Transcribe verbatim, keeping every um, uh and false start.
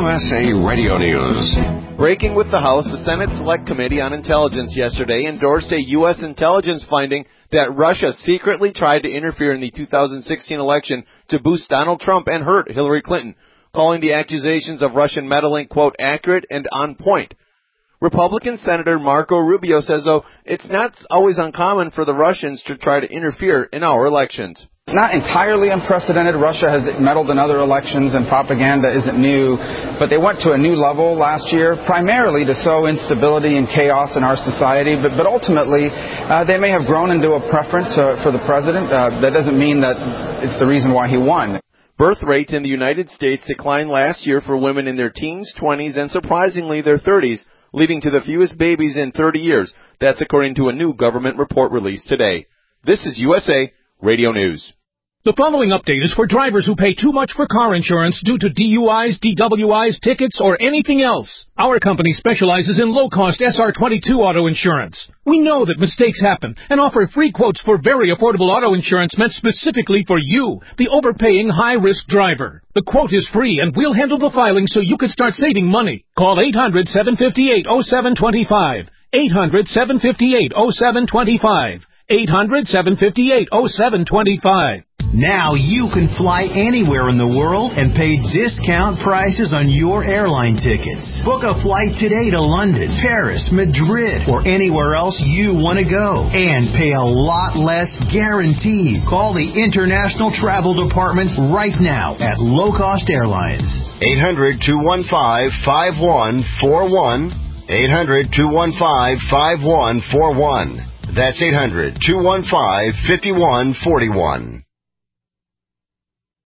U S A Radio News. Breaking with the House, the Senate Select Committee on Intelligence yesterday endorsed a U S intelligence finding that Russia secretly tried to interfere in the two thousand sixteen election to boost Donald Trump and hurt Hillary Clinton, calling the accusations of Russian meddling, quote, accurate and on point. Republican Senator Marco Rubio says, though, it's not always uncommon for the Russians to try to interfere in our elections. Not entirely unprecedented. Russia has meddled in other elections, and propaganda isn't new, but they went to a new level last year, primarily to sow instability and chaos in our society, but, but ultimately uh, they may have grown into a preference uh, for the president. Uh, that doesn't mean that it's the reason why he won. Birth rates in the United States declined last year for women in their teens, twenties, and surprisingly their thirties, leading to the fewest babies in thirty years. That's according to a new government report released today. This is U S A Radio News. The following update is for drivers who pay too much for car insurance due to D U Is, D W Is, tickets, or anything else. Our company specializes in low-cost S R twenty-two auto insurance. We know that mistakes happen and offer free quotes for very affordable auto insurance meant specifically for you, the overpaying high-risk driver. The quote is free, and we'll handle the filing so you can start saving money. Call eight hundred, seven five eight, oh seven two five. eight hundred, seven five eight, oh seven two five. eight hundred, seven five eight, oh seven two five. Now you can fly anywhere in the world and pay discount prices on your airline tickets. Book a flight today to London, Paris, Madrid, or anywhere else you want to go. And pay a lot less guaranteed. Call the International Travel Department right now at Low Cost Airlines. eight hundred, two one five, five one four one. eight hundred, two one five, five one four one. That's eight hundred, two one five, five one four one.